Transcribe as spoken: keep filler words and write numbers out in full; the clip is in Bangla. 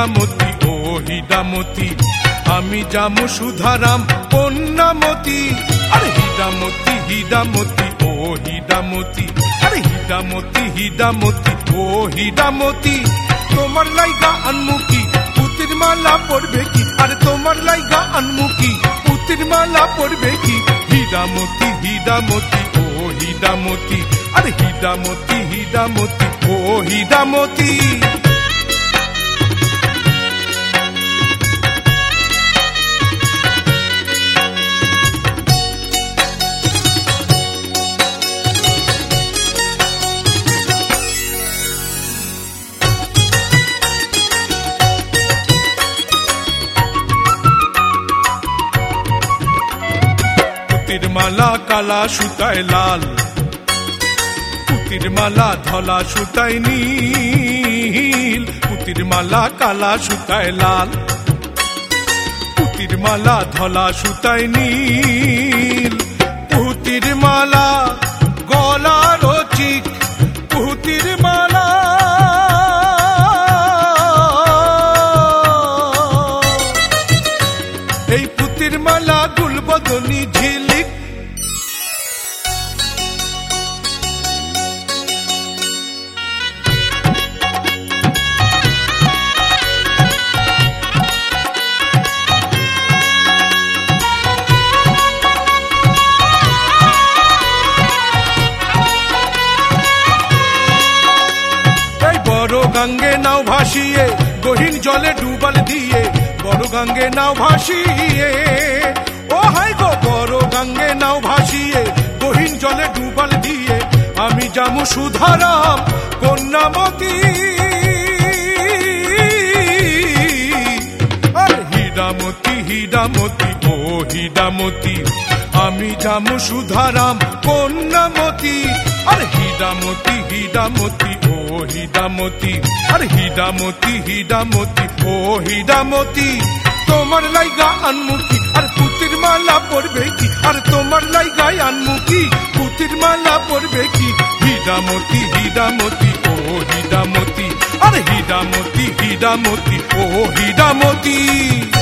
হীরামতি ও হীরামতি আমি যামু সুধারাম কন্যামতি আরে হীরামতি হীরামতি ও হীরামতি আরে হীরামতি হীরামতি ও হীরামতি তোমার লাইগা আনমুকি পুতির মালা পড়বে কি আরে তোমার লাইগা আনমুকি পুতির মালা পড়বে কি হীরামতি হীরামতি ও হীরামতি আরে হীরামতি হীরামতি ও হীরামতি পুতির মালা কালা সুতায় লাল পুতির মালা ধলা সুতায় নীল পুতির মালা কালা সুতায় লাল পুতির মালা ধলা সুতায় নীল পুতির মালা গলার চিক পুতির মালা এই পুতির মালা গুলবদনি ঝিলিক গঙ্গে নাও ভাসিয়ে গহীন জলে ডুবাল দিয়ে বড় গঙ্গে নাও ভাসিয়ে ও হাই গো বড় গঙ্গে নাও ভাসিয়ে গহীন জলে ডুবাল দিয়ে আমি যামু সুধারাম কন্যামতি আরে হীরামতি হীরামতি ও হীরামতি আমি যামু সুধারাম কন্যামতি আরে হীরামতি হীরামতি ও হীরামতি আরে হীরামতি হীরামতি ও হীরামতি তোমার লাইগা আনমুকি আর পুতির মালা পড়বে কি আর তোমার লাইগা আনমুকি পুতির মালা পড়বে কি হীরামতি হীরামতি ও হীরামতি আরে হীরামতি হীরামতি ও হীরামতি।